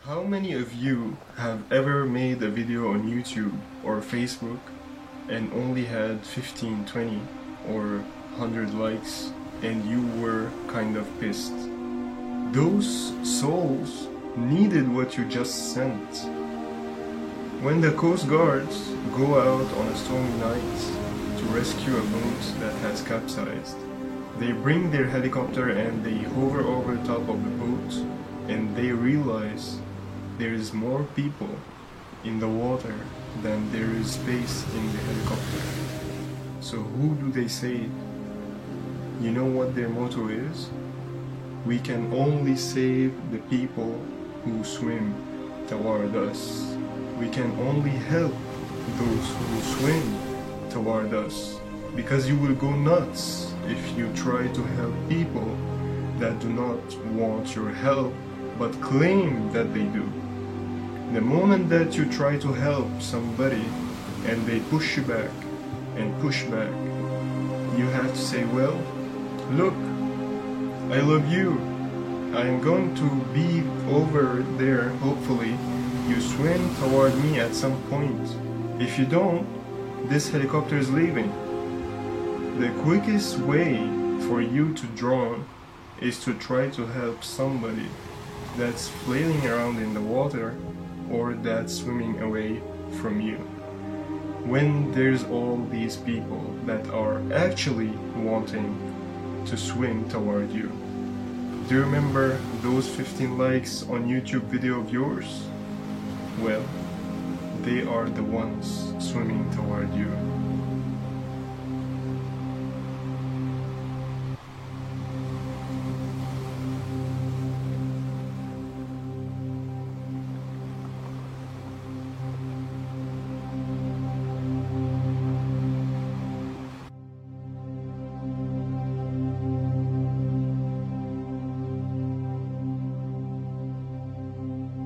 How many of you have ever made a video on YouTube or Facebook and only had 15, 20 or 100 likes and you were kind of pissed? Those souls needed what you just sent. When the Coast Guards go out on a stormy night to rescue a boat that has capsized, they bring their helicopter and they hover over top of the boat and they realize there is more people in the water than there is space in the helicopter. So who do they save? You know what their motto is? We can only save the people who swim toward us. We can only help those who swim toward us. Because you will go nuts if you try to help people that do not want your help but claim that they do. The moment that you try to help somebody and they push you back and push back, you have to say, well, look, I love you. I am going to be over there, hopefully. You swim toward me at some point. If you don't, this helicopter is leaving. The quickest way for you to drown is to try to help somebody that's flailing around in the water or that's swimming away from you. When there's all these people that are actually wanting to swim toward you. Do you remember those 15 likes on YouTube video of yours? Well, they are the ones swimming toward you.